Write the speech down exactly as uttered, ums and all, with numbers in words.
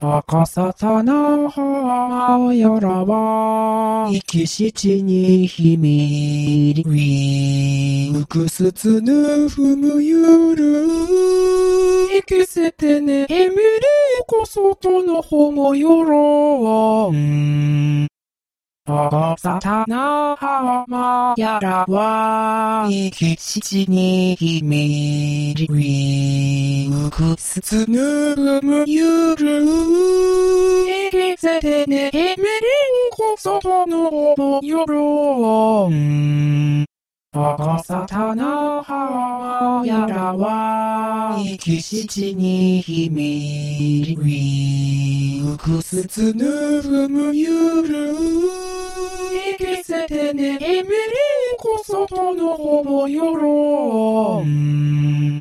赤さたなはやらば、生きしちにひみりり、うくすつぬふむゆる、生きせてねえみりこそとのほもよろん。赤さたなはまやらは、生きしちにひみりり、うくすつぬふむゆる、生きせてねえみりこそとのほもよろん。赤さたなはやらは、生きしちにひみりり、うくすつぬふむゆる、生きせてねえみりこそとのほもよろん。